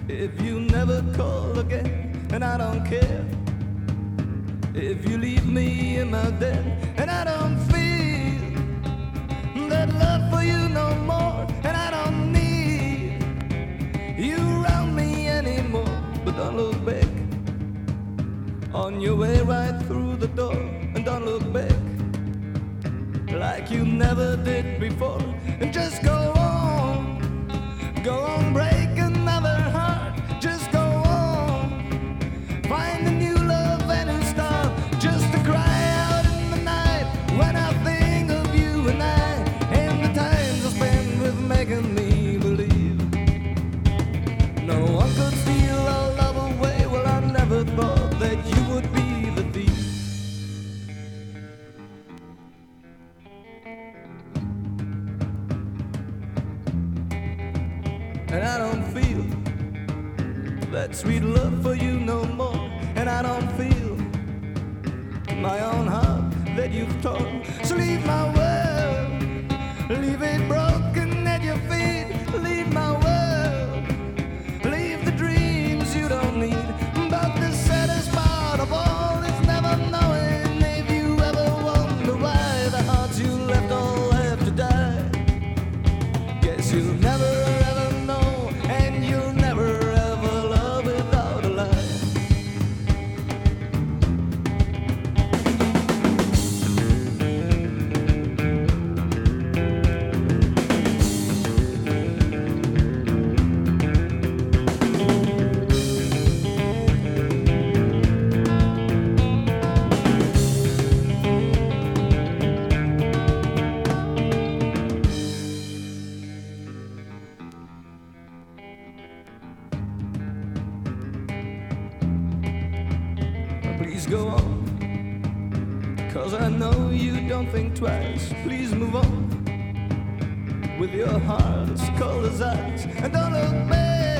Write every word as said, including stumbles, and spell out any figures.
If you never call again, and I don't care. If you leave me in my bed, and I don't feel that love for you no more, and I don't need you around me anymore. But don't look back on your way right through the door, and don't look back like you never did before. And just go on, go on, break another heart. Just go on, find a new love and a star, just to cry out in the night when I think of you and I, and the times I spend with making me believe no one could steal our love away. Well, I never thought that you would be the thief. And I don't feel that sweet love for you no more. And I don't feel my own heart that you've torn. So leave my world, leave it broken at your feet. Leave my world, leave the dreams you don't need. But the saddest part of all is never knowing if you ever wonder why the hearts you left all have to die. Guess you'll never ever know, and you'll never ever love without a lie. Please go on, 'cause I know you don't think twice. Please move on with your heart as cold as ice, and don't look back